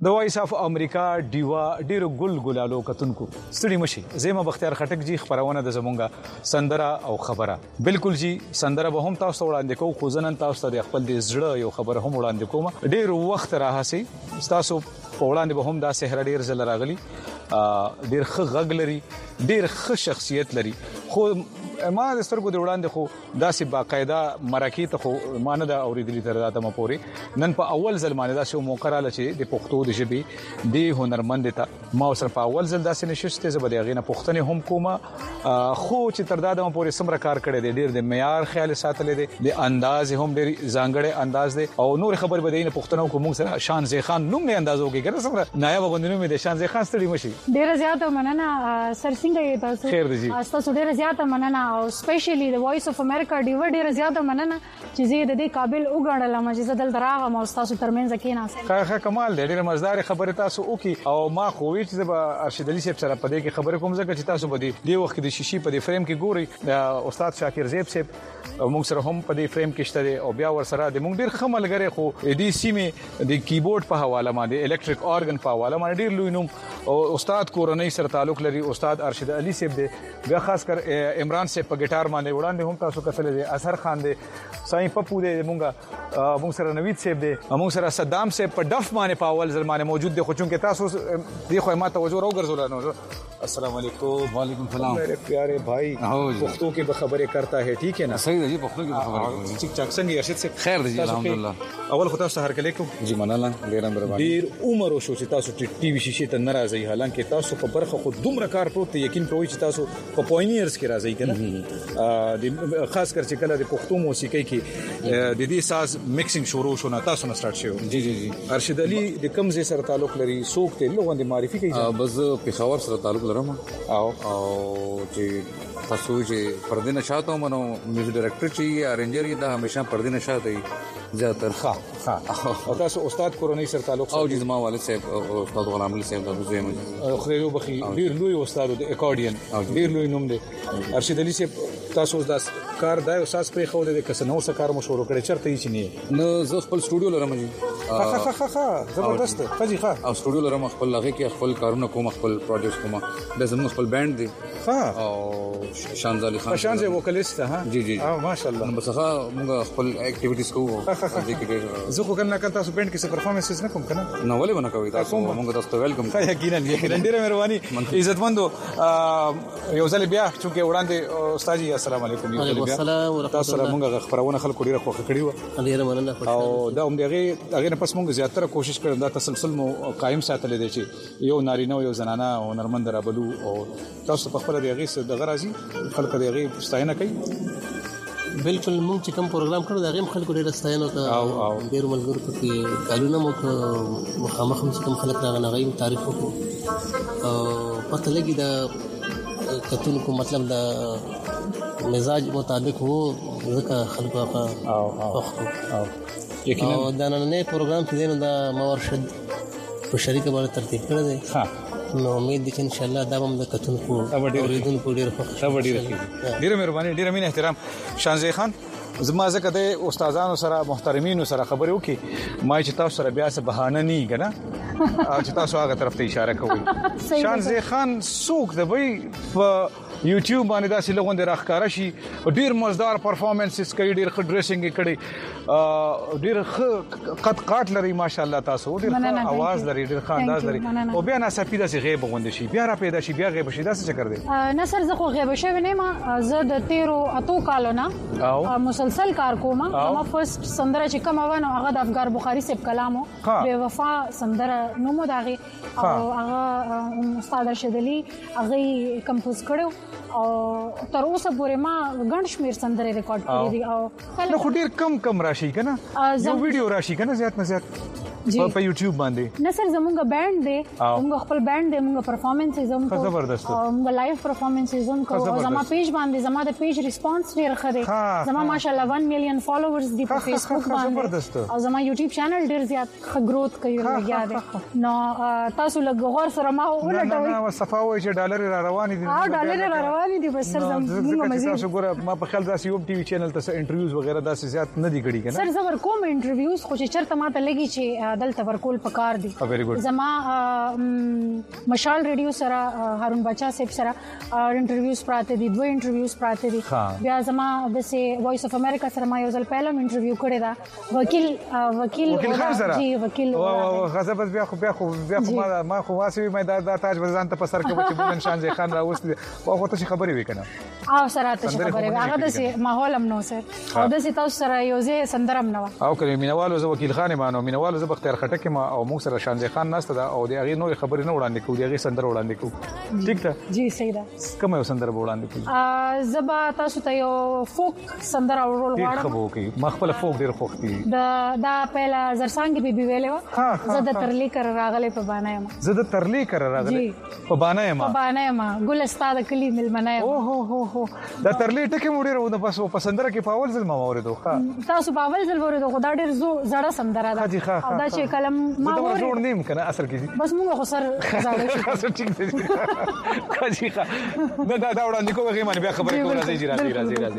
د وایس اف امریکا ډیوا ډیرو ګل ګلالو کتونکو ستړي مشي زما بختیار خټک جی خبرونه د زمونږه سندره او خبره بالکل جی سندره به هم تاسو وړاندې کوم خو ځنن تاسو ته خپل د زړه یو خبر هم وړاندې کوم ډیر وخت راهسي تاسو په وړاندې به هم دا سحر ډیر زل راغلي ډیر ښه غږ لري ډیر ښه شخصیت لري خو ما د سترګو د وړاندې خو داسې باقاعده مراکې ته خو ما نه دا اوریدلی تر دا تمه پورې نن په اول ځل باندې داسې موقع رااله چې د پښتو د ژبې د هنرمند ته ما سره په اول ځل داسې نشسته زه به د هغې نه پوښتنې هم کومه خو چې تر دا دمه پورې څومره کار کړی دی ډېر د معیار خیال ساتلی دی د انداز هم ډېر ځانګړی انداز دی او نور خبرې به د نه پوښتنه وکړو موږ سره شانزي خان نوم نه اندازو کې کنه څومره نایب غوندې نوم دی شانزي خان ستړي مشي ډېر زیاته مننه سر څنګه یې تاسو خیر دی جی تاسو ډېر زیاته مننه او سپیشلی د وایس اف امریکا ډیوا ډیره زیاته مننه چې زه د دې قابل وګڼلم چې زه دلته راغم او تاسو ترمنځ کې ناسم ښه کمال دی ډیره مزدار خبره تاسو وکي او ما خو وی چې به ارشد علي صاحب سره په دې کې خبرې کوم ځکه چې تاسو به دی وخت د شیشي په دې فریم کې ګوري استاد شاکر زیب صاحب موږ سره هم په دې فریم کې شته او بیا ور سره د موږ ډیر خملګری خو دې سیمه د کیبورډ په حواله باندې الکتریک اورګن په حواله باندې ډیر لوی نوم او استاد کورنۍ سره تعلق لري استاد ارشد علي صاحب دی بیا خاص کر عمران صاحب په ګټار باندې وړاندې هم تاسو کتل دي اثر خان دی ساين پپو دی موږ سره نوید صاحب دی موږ سره صدام صاحب په ډف باندې په اول ځل باندې موجود دی خو چونکه تاسو دی خو ما توجه راوګرځول نو السلام علیکم وعلیکم السلام میرے پیارے بھائی پختو کی خبریں کرتا ہے ٹھیک ہے نا صحیح ہے جی پختو کی خبریں ٹھیک ٹھاک څنګه ارشد سے خیر دی الحمدلله اول خو تاسو هر کله کوم جی مناله ډیر مهرباني ډیر عمر او شو چې تاسو ټي وي شیشې ته ناراضي حالانکه تاسو په برخه خو دومره کار پروت یقین پروي چې تاسو په پوینیرز کې راځي کنه د خاص کر چې کله د پښتو موسیقي کې د دې ساز میکسینګ شروع شو نه تاسو نه سٹارټ شو جی ارشد علي د کوم ځای سره تعلق لري څوک ته لوګون د معرفي کوي بس پېښور سره تعلق لرم او چې تاسو چې پردې نشاته منو میوزیک ډایرکټر چې ارنجر دا همیشه پردې نشاته وي زیاتر ښه او تاسو استاد کورنۍ سره تعلق او جی زما والد صاحب استاد غلام علي صاحب تاسو زموږ خو بخي ډیر لوی استاد د اکارډین ډیر لوی نوم دی ارشد علي صاحب تاسو د کار دای استاد پرې خو د کس نو سره کار مو شروع کړی چرته یې چني نو زه خپل سټوډیو لرم جی ښه زبردست خجی ښه او سټوډیو لرم خپل لغه کې خپل کارونه کوم خپل پروجیکټ کوم د زموږ خپل بانډ دی ها او شانزه علي خان شانزه وکالیست ها جی ماشاءالله بس هغه موږ خپل اکټیویټیز کوو دې کې زه خو کنه تاسو بانډ کې څه پرفارمنسز نه کوم کنه نو ولې ونه کوي تاسو موږ تاسو ته ویلکم یقینا ډیره مهرباني عزتمندو یو ځل بیا چې وړاندې استاد جی السلام علیکم یو ځل بیا تاسو سره موږ خبرونه خلکو ډیره خوښ کړی و ډیره مننه او دا هم دغه نه پس موږ زیاتره کوشش کړو دا تسلسل مو قائم ساتل دي چې یو نارینه او یو زنانه او نرمند رابلو او تاسو په خپل دغه څه دغه راځي خلک دغه ستاینه کوي بالکل موږ چې کوم پروګرام کړو دا غیم خلکو ډیر ستاینه او ډیر ملګرو پکې کالونه مو مخامخ کوم خلک راغله غیم تعریف وکړو او پته لګي دا کتونکو مطلب دا مزاج مطابق وو ځکه خلکو هغه یقینا دا نن پروګرام چې دینو دا مورشد په شریکه باندې ترتیب کړی دی ها نو امید دي چې ان شاء الله دا هم د کتونکو اوریدونکو ډیر خوښ ډیر مهرباني ډیر مين احترام شانزي خان زما زکه د استادانو سره محترمینو سره خبرې وکي ما چې تاسو سره بیا څه بهانه نه کنه چې تاسو هغه طرف ته اشاره کوئ شانزي خان سوق د وی په یوټیوب باندې داسې لغون د راخکاره شي ډیر مزدار پرفارمنسز کوي ډیر ښه ډریسینګ کړي ډیر ښه قد قات لري ماشاءالله تاسو ډیر ښه आवाज لري ډیر ښه انداز لري او بیا نه سپیده سي غیب غوند شي بیا را پیدا شي بیا غیب شي دا څه چکر دی نه سر زه خو غیب شوی نه ما زه د 13 کالو نه مسلسل کار کوم ما فرست سندره چې کوم ونه هغه د افغان بخاری صاحب کلامو بے وفا سندره نو مو داغي او هغه استاد رشید علي هغه کمپوز کړو او تر اوسه پورې ما غن شمیر سندره ریکارډ کړې دي او نو خو ډیر کم راشي کنه یو ویډیو راشي کنه زیات نه زیات په یوټیوب باندې نه سر زمونږ بانډ دی موږ خپل بانډ دی موږ پرفارمنسز هم کوو زبردست موږ لایو پرفارمنسز هم کوو زما پیج باندې زما د پیج ریسپانس ډیر ښه دی زما ماشاءالله 1 میلیون فالوورز دی په فیسبوک باندې او زما یوټیوب چینل ډیر زیات ښه گروث کوي لګیا دی نو تاسو لږ غور سره ما ولټوي نه صفاوي چې ډالر را روان دي ډالر را روان دي بس سر زموږ مزید تاسو ګوره ما په خیال داسې یو ټي وي چینل ته انټرویوز وغیرہ داسې زیات نه دي کړی کنه سر زبر کوم انټرویوز خو چې چرته ما ته لګي چې دلته ورکول پکار دي زما مشال ریډیو سره هارون بچا صاحب سره انټرویوز پراته دي 2 انټرویوز پراته دي بیا زما د وایس اف امریکا سره ما یو ځل پهلم انټرویو کړی دا وکیل جی وکیل غزه بس بیا خو ما خو واسي مې دا تاج بزان ته پسر کې چې بلن شان ځای خان راوست او خو ته خبرې وکنه او سره ته خبرې هغه د ماحول هم نو سر او د تاسو سره یو ځای سندرم نو او کله مینوالو زه وکیل خان مانو مینوالو زه بختیار خټک ما او موږ سره شان ځای خان ناست دا او د هغه نو خبرې نه وړاندې کوو د هغه سندر وړاندې کوو ټیک ده جی صحیح ده کوم یو سندر وړاندې کوو زبا تاسو ته یو فوک سندر اورول غواړم خبرو کوي مخبل فوک ډیر خوختي دا پهلا زرسانګي بیبي ویلې و زه د ترلی کر راغله په باندې ما زه د ترلی کر راغله په باندې ما ګل استاد کلی ملمنه او هو دا ترلی ټکه مو ډیر و بس په سندره کې پاول ځل ما اوریدو تاسو پاول ځل اوریدو خدای ډیر زړه سندره ده او دا چې کلم ما اوریدو جوړ نیم کنه اصل کې بس موږ خو سر زړه شو ټیک دی کاجی ښه دا وړاندې کوم غیمه بیا خبرې کوم راځي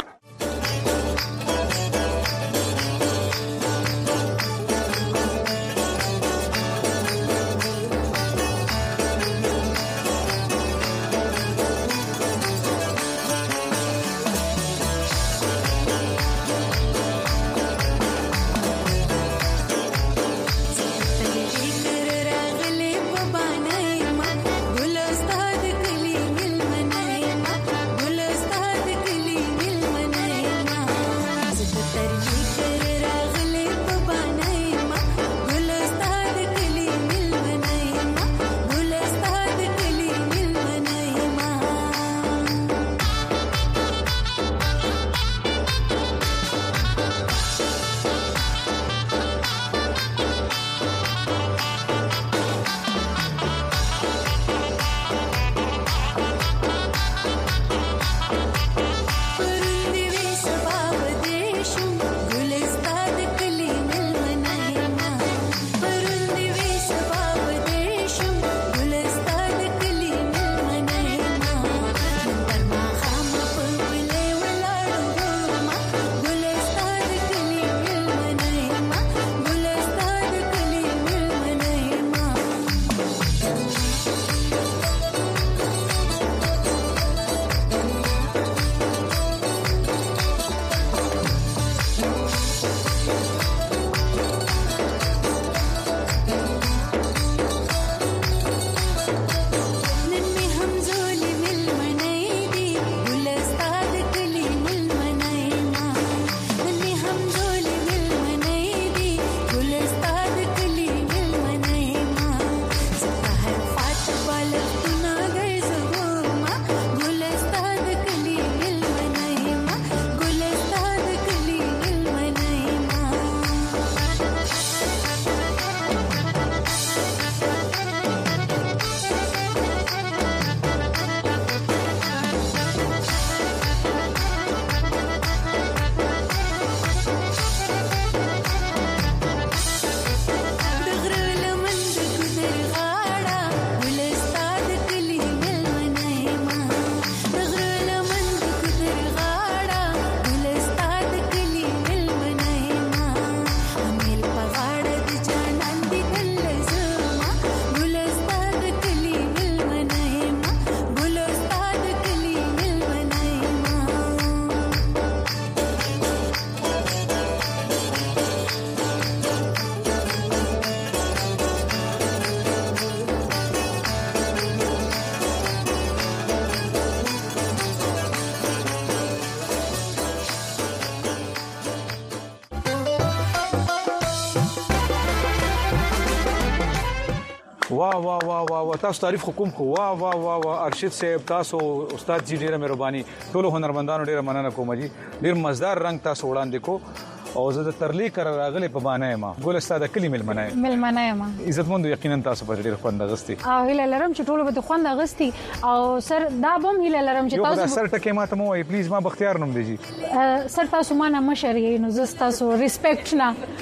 واه تاسو تعریف حکوم خو واه ارشد صاحب تاسو استاد جی ډیره مهرباني ټول هنرمندانو ډیره مننه کوم جی ډیر مزدار رنگ تاسو وړاندې کو او زه د ترلی کر راغلی په باندې ما ګل استاد کلی ملمنه ما عزتمند یقینا تاسو په ډیر خوند غستی او هله لرم چې ټول به خوند غستی او سر دا بم هله لرم چې تاسو سر ټکه ما ته مو پلیز ما بختیار نوم دی جی سر تاسو ما نه مشري نو زه تاسو ریسپیکټ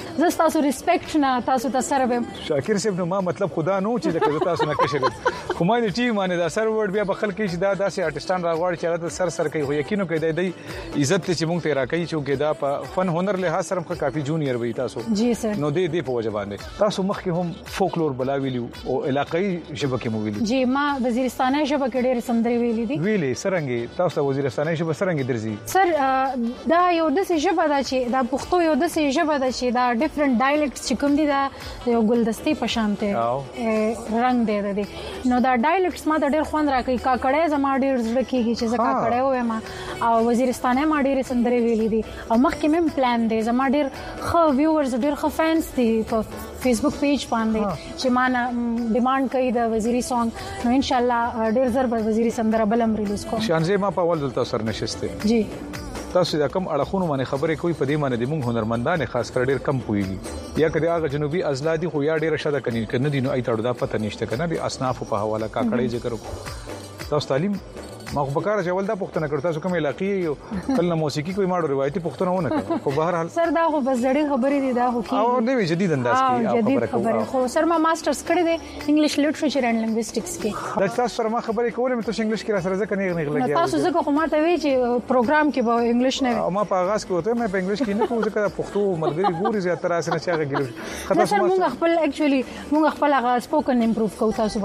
نه تاسو ته سره به شاکر صاحب نو ما مطلب خدا نو چې تاسو نه کشر خو ما دې ټیم باندې دا سر ورډ بیا بخل کې چې دا داسې آرټستان راغواړي چې دا سر کوي خو یقینو کې دی عزت چې مونږ ته راکې چې دا په فن هنر له لحاظ سره هم کافي جونیئر وي تاسو جی سر نو دې په وجه باندې تاسو مخکې هم فولکلور بلاویلیو او علاقائی ژبه کې مو ویلي جی ما وزیرستاني ژبه کې ډېر سندرې ویلي دي ویلي سرنګي تاسو وزیرستاني ژبه سرنګي درځي سر دا یو د ژبه دا چې دا پښتو یو د ژبه دا چې دا ډیفرنٹ ډایلیکټس چې کوم دي دا یو ګلدستي په شان ته رنگ دی نو دا ډایلیکټس ما ډېر خوند راکړي کاکړې زما ډېر زړه کېږي چې زه کاکړې وایم او وزیرستاني ما ډېر سندرې ویلي دي او مخکې مې پلان دی زما ډېر ښه ویورز ډېر ښه فینس دي په فیسبوک پیج باندې چې ما ډیمانډ کوي د وزیری سانګ نو ان شاء الله ډېر زر به وزیری سندره بلم ریلیز کوم شانزه ما په اول دلته سر نشسته جی تاسو دا کم اړخونو باندې خبرې کوي په دې باندې د موږ هنرمندان خاص کر ډېر کم پويږي یا کدي هغه جنوبي ازلادي خو یا ډېر شاده کني دي نو اي تاړو دا پته نشته کنه د اصناف په حواله کاکړې ذکر تاسو تعلیم ما خو بکار چې ول دا پښتنه کړ تاسو کوم علاقې یو کله موسیقي کوئی ماړو روایتي پښتنه ونه کړ خو بهر حال سر دا خو بس زړې خبرې دي دا خو کی او نوې جدید انداز کې جدید خبرې خو سر ما ماسترز کړی دی انګلیش لټریچر اینڈ لینګویسټکس کې دا تاسو سره ما خبرې کولې مې تاسو انګلیش کې را سره ځکه نه غلګیا تاسو ځکه خو ما ته وی چې پروګرام کې به انګلیش نه ما په آغاز کې وته مې په انګلیش کې نه کوم ځکه پښتو ملګری ګوري زیاتره اسنه چې هغه ګلو خاطر موږ خپل اکچولی موږ خپل هغه سپوکن امپروف کوو تاسو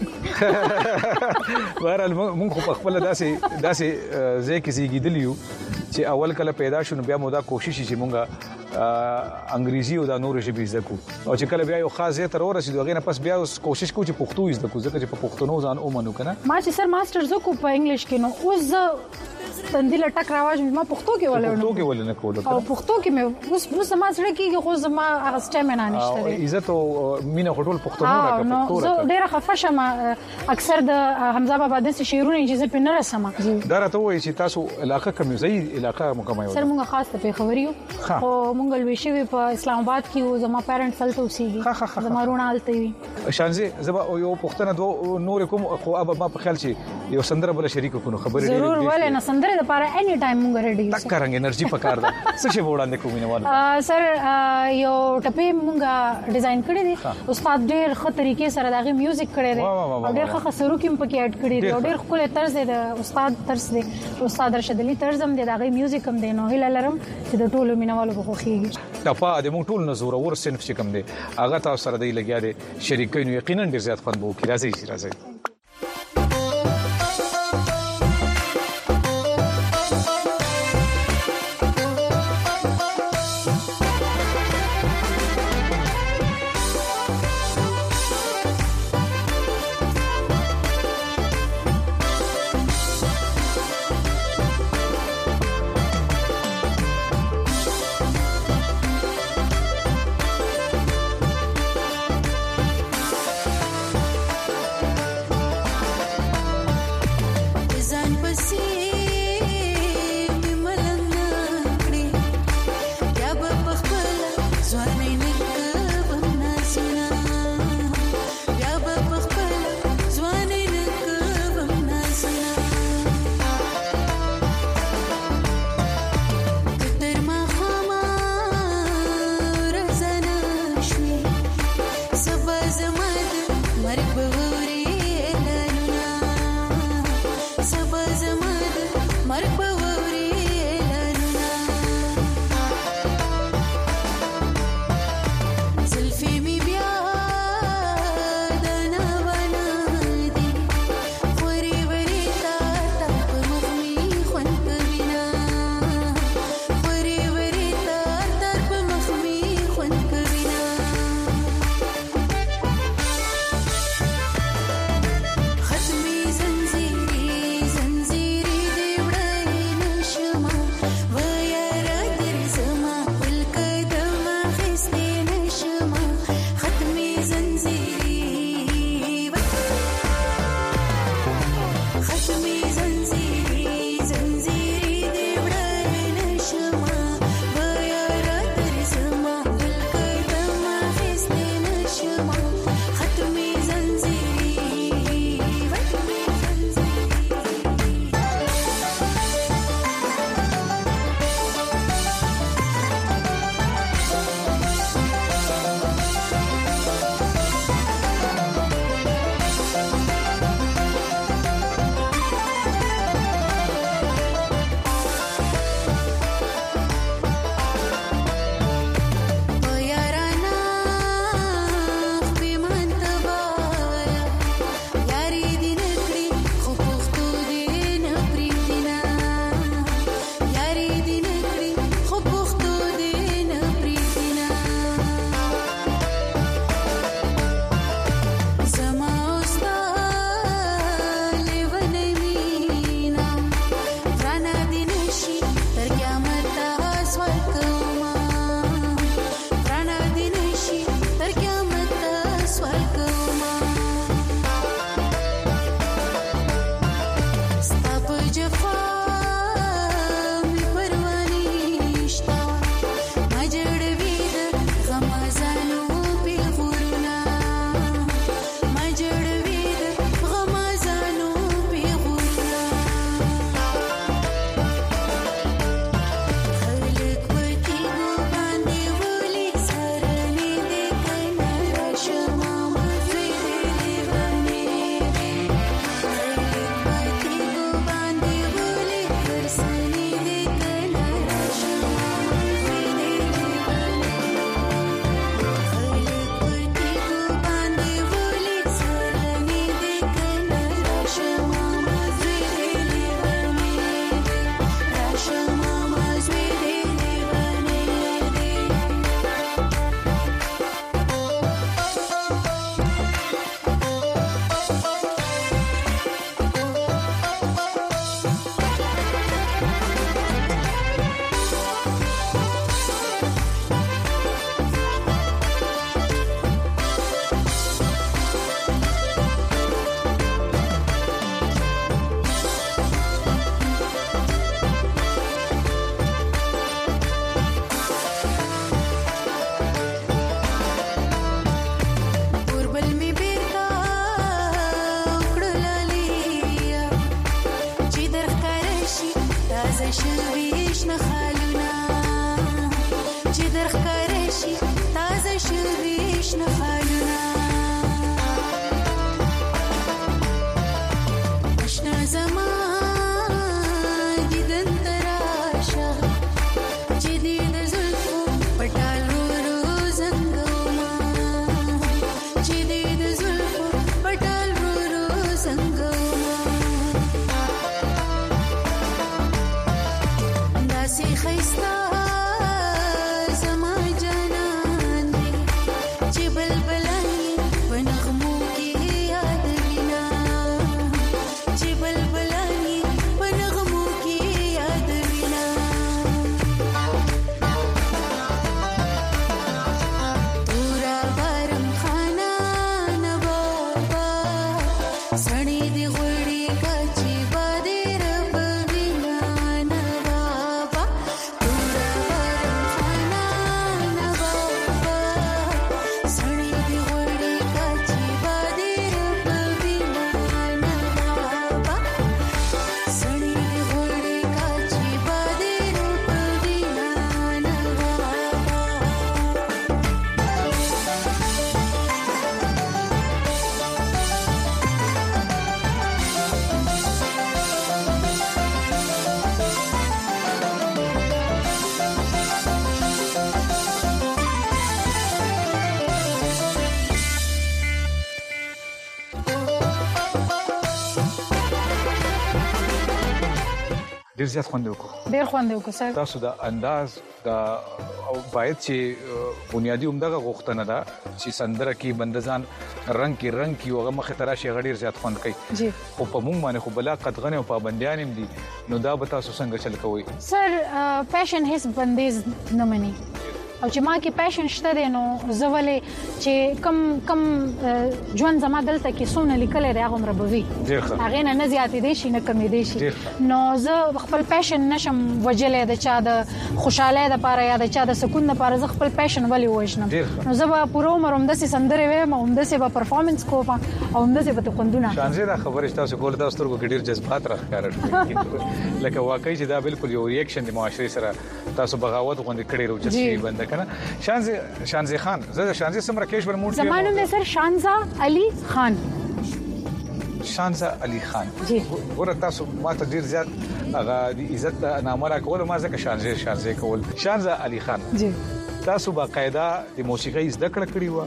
باندې بهرحال موږ خپل داسې زه کې زیږیدلیو چې اول کله پیدا شونه بیا مو دا کوشش چې مونږه انګریزي او د نور ژبې زده کو او چې کله بیا یو خاص ځای ته ورسېدو هغه نه پس بیا کوشش کوو چې پښتو زده کو ځکه چې په پښتو ځان اومنو کنه ما چې سر ماسترز کو په انګلیش کې نو اوس تندیل ټک راواج ما پښتو کې ولنه کول او پښتو کې مې اوس ما سره کېږي خو زما هغه سټامینا نشته دی عزت او مینه خټول پښتو نه راکړه نو زه ډیره خفه شم اکثر د حمزه بابا د شعرونو چې په نه رسمه دا راته وایي چې تاسو علاقه کوم ځای علاقه مکمل سر مونږه خاص ته خبريو خو مونږ لوي شوی په اسلام آباد کې او زما پیرنټ فلته اوسېږي زما رونه آلته وي شانزه زبا یو پښتنه دو نور کوم خو اب ما په خیال چې یو سندره بل شریک کو نو خبرې ضرور ولې نه سندره د پاره اني ټایم مونږ ریډي تک کرانګ انرژي پکار ده څه شی وړاندې کومینه والا سر یو ټپې مونږه ډیزاین کړی دی استاد ډېر ښه طریقې سره دغه میوزیک کړی دی او ډېر ښه سرو کې پکې اډ کړی دی او ډېر خپل طرز دی د استاد طرز دی استاد رشد علي طرز هم دی دغه میوزیک هم دی نو هیله لرم چې د ټولو مینوالو په خوښیږي ټپا د مونږ ټول نزور اور صنف چې کوم دی هغه تاسو سره دی لګیا دی شریکین یقینا ډېر زیات خوند وو کی راځي شوي شنه خالونه چې درښکاره شي تازه شوي شنه خالونه اشنا زما دیدن تراشه چې دې د زلفو پټال ورو زنګوما چې دې د زلفو پټال ورو زنګوما داسې ښایسته زما جانان دی چې بلبلان یې په نغمو کې یادوینه چې بلبلان یې په نغمو کې یادوینه تورا بارم خانان بابا سړی دې غوړي کچې بادې رب وینا نه بابا تورا بارم خانان بابا سړی دې غوړي کچې بادې رب وینا نه بابا سړی دې غوړي کچې بادې رب وینا نه بابا ډیر زیات خوند وکړو ډیر خوند وکړ سر تاسو دا انداز دا او باید چې بنیادی عمدغه غوښتنه ده چې سندره کې بندزان رنگ کې هغه مخه تراشي غډیر زیات خوند کوي جی خو په موږ باندې خو بلا قدغنه او پابندیان هم دي نو دا به تاسو څنګه چل کوئ سر پیشن هیڅ بندیز نه مني او چې ما کې پیشن شته دی نو زه ولې چې کم ژوند زما دلته کې څونه لیکل دی هغه مربوي ډیر ښه هغه نه زیاتې دي شي نه کمې دي شي نو زه خپل پیشن نشم وجلې د چا د خوشاله د پاره یا د چا د سکون د پاره زه خپل پیشن ولې وښنم نو زه به پوره عمر هم د سندره وایم هم د به پرفارمنس کوم او هم د به خوندونه شانزه دا خبره تاسو کول تاسو ترګو کې ډیر جذبات راخاره لکه واقعي چې دا بالکل یو ریاکشن د معاشري سره تاسو بغاوت غونډه کړی روچسي بند کنه شانزه خان زه شانزه سمره کېش پر موډ زمانو مې سر شانزه علي خان شانزه علي خان جی ګوره تاسو ماته ډیر زیات هغه د عزت نامه را کول ما ځکه شانزه کول شانزه علي خان جی تاسو باقاعده د موسیقۍ زده کړې و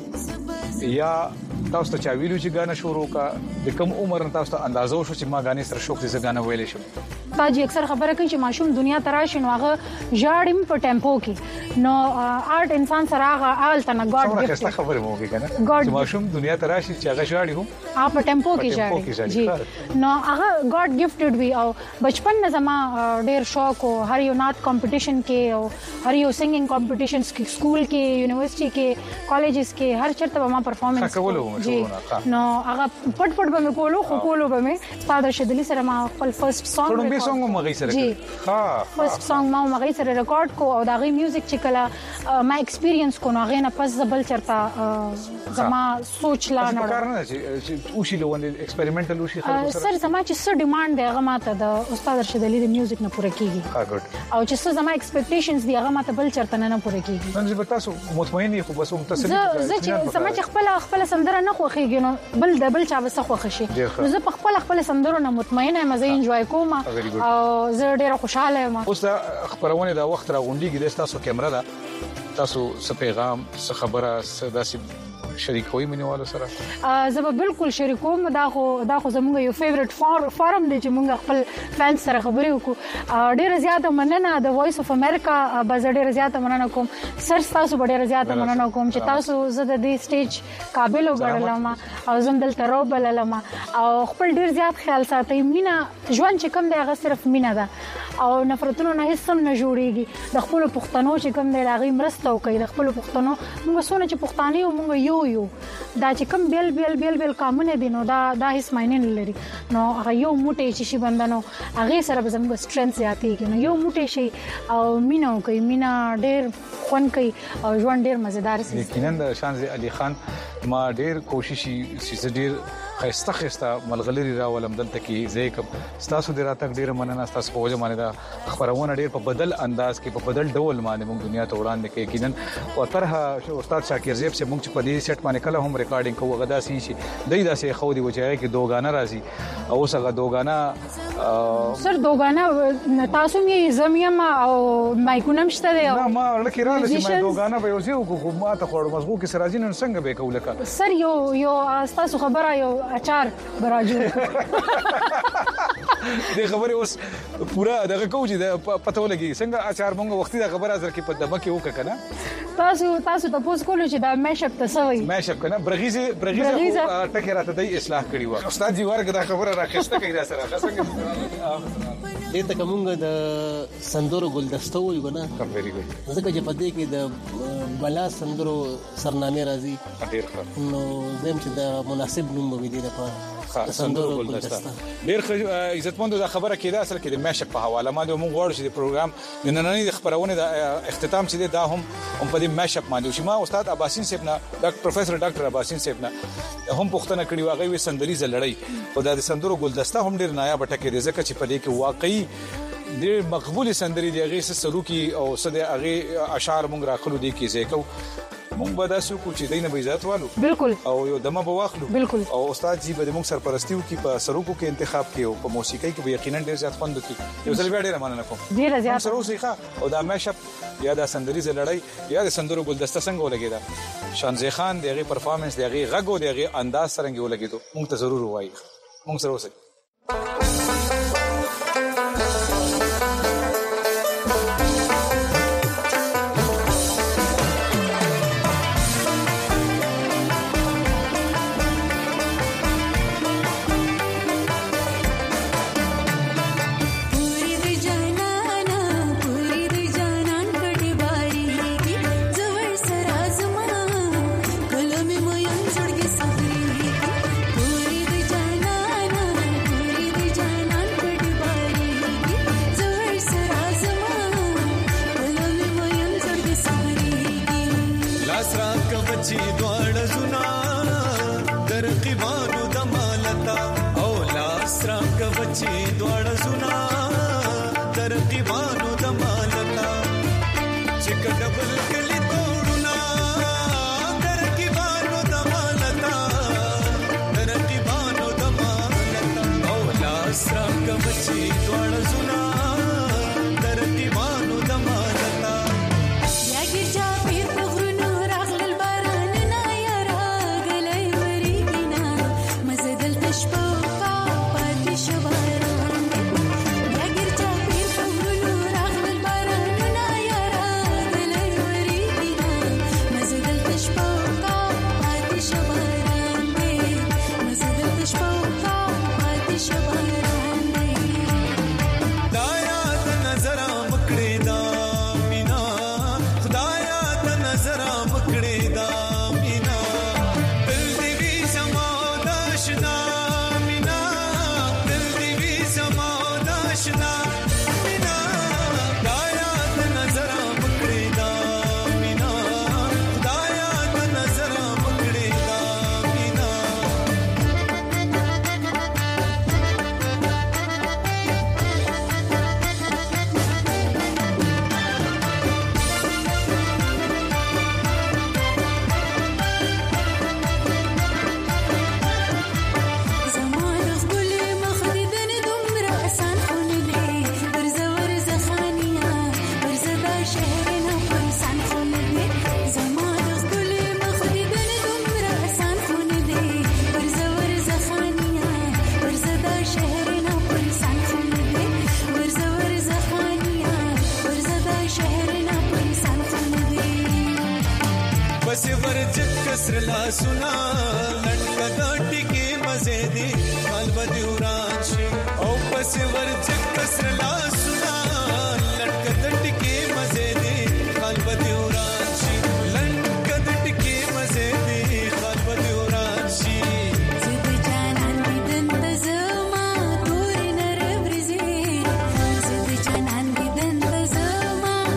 یا تاسو ته چا ویلو چې غانا شروع کا د کم عمر تاسو ته اندازو شو چې ما غانې سره شوق دې غانا ویلې شم باجی اکثر خبره کوي چې ماشوم دنیا تراشي نو هغه ژاړم په ټیمپو کې نو آرټ انسان سره هغه آل تنه ګاډ ګفت خبره مو کې کنه چې ماشوم دنیا تراشي چې هغه ژاړي هم په ټیمپو کې ژاړي جی نو هغه ګاډ گفټډ وی او بچپن نه زما ډیر شوق او هر یو نات کمپټیشن کې او هر یو سنگینګ کمپټیشنز کې سکول کې یونیورسيټي کې کالجز کې هر چرته ما پرفارمنس جی نو هغه پټ به مې کولو به مې استاد شدلی سره ما خپل فرست سانګ سانګ مغې سره ها فرست سانګ ما مغې سره ریکارډ کو او دا غي میوزیک چې کله ما ایکسپیرینس کو نو غې نه پس زبل چرتا زما سوچ لا نه کارنه چې اوشي لوند ایکسپریمنټل اوشي خلکو سره سر زما چې څه ډیماند دی هغه ماته د استاد شدلی د میوزیک نه پوره کیږي او چې څه زما ایکسپیکټیشنز دی هغه ماته بل چرته نه پوره کیږي نن زه تاسو مطمئن یم خو بس متصل زه چې زما چې خپل سندره نه خوخیږي نو بل چا بس خوښ شي نو زه په خپل سندرو نه مطمئنه یم زه انجوای کوم او زه ډیره خوشاله یم اوس خبرونه دا وخت راغونډيږي د تاسو کیمرا دا تاسو څه پیغام څه خبره څه داسې شریکوي منیوالو سره زه به بالکل شریکوم دا خو زموږ یو فیورټ فارم دی چې موږ خپل فانس سره خبرې وکړو ډیره زیاته مننه د وایس اف امریکا به ډیره زیاته مننه کوم سر تاسو ډیره زیاته مننه کوم چې تاسو زه د دې سټیج قابل وګڼلم او زم دلته روبللم او خپل ډیر زیات خیال ساتئ مینا ژوند چې کوم دی هغه صرف مینا ده او نفرتونو نه هیڅ هم نه جوړیږي د خپل پښتنو چې کوم دی هغه مرسته کوي د خپل پښتنو موږ سونه چې پښتانه یو موږ یو دا چې کوم بیل کامونه دي نو دا هیڅ معنی نه لري نو هغه یو موټی چې شي بندنو هغه سره به زموږ سټرنث زیاتېږي نو یو موټی شي او مینا کوي مینا ډیر خون کوي او ژوند ډیر مزیدار شي یقینا د شانزه علي خان ما ډیر کوشش چې ډیر خسته ملغلری راولم دلته کې زیکم تاسو د راتګ ډیر مننه تاسو په وجه باندې دا خبرونه ډیر په بدل انداز کې په بدل ډول باندې موږ دنیا ته وړاندې کې یقینا او طرحه استاد شاکر زیب سے موږ په دې سیټ باندې کله هم ریکارډینګ کوو غدا سي شي دای داسې خو دی وجه کې دوغانه راځي او څنګه دوغانه سر دوغانه تاسو یې زمیم او مایکونم شته دی نه ما لکه را لسی ما دوغانه به یو کو ما ته خور مزغو کې سراجین څنګه به کولکه سر یو تاسو خبره یو اچار براجو د خبرې اوس پورا دغه کوجی د پته ولګي څنګه اچار مونږ وختي د خبره ازر کې په دمه کې وکړه کنه تاسو تاسو کولو چې دا میشپ تسوي میشپ کنه برغیزه ټکی راته د اصلاح کړی و استاد جی ورګه دا خبره راخسته کوي را سره څنګه دې ته کومه د سندرو ګلدسته وي کنه خبرې کوي ځکه چې په دې کې د بلا سندرو سرنامه راځي ډیر ښه نو زم چې د مناسب نوم وي دې لپاره سندرو ګلدسته ډیر عزتمند دا خبره کېده اصل کې د میشپ په حواله ما د موږ غواړو چې د پروګرام د نننۍ د خبرونه د اختتام چې دا هم په دې میشپ باندې چې ما استاد عباسین صاحب نه ډاکټر پروفیسور ډاکټر عباسین صاحب نه هم پوښتنه کړې واغې وي سندري زلړی او د سندرو ګلدسته هم ډیر نایاب ټکی دی ځکه چې په دې کې واقعي ډیر مقبول سندري دی هغه سلوکي او صد هغه اشعار مونږ راخلو دي کې زیکو مونږ به دا سو کو چې دینه به عزت والو بالکل او یو دمه به واخلو بالکل او استاد جی به مونږ سرپرستیو کې په سروکو کې انتخاب کې او په موسیقۍ کې به یقینا ډیر زیات خوند کوي یو ځل بیا ډیر مننه کوم ډیر زیات سره اوسېخه او دا میشپ یا د سندري زلړی یا د سندرو ګلدسته څنګه ولګیدا شانزي خان دغه پرفارمنس دغه غږ او دغه انداز څنګه ولګیدو مونږ ته ضرور وایي مونږ سره اوسئ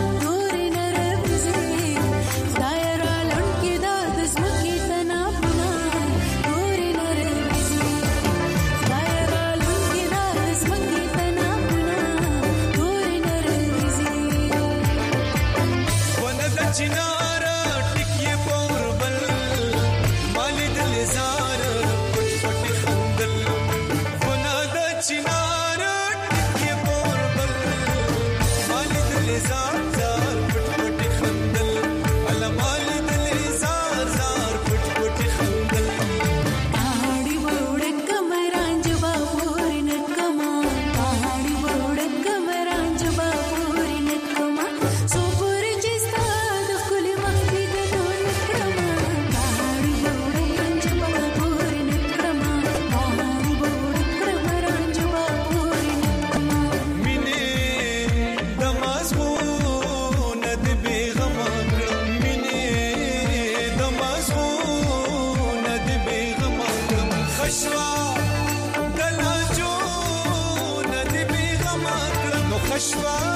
Puna विश्वास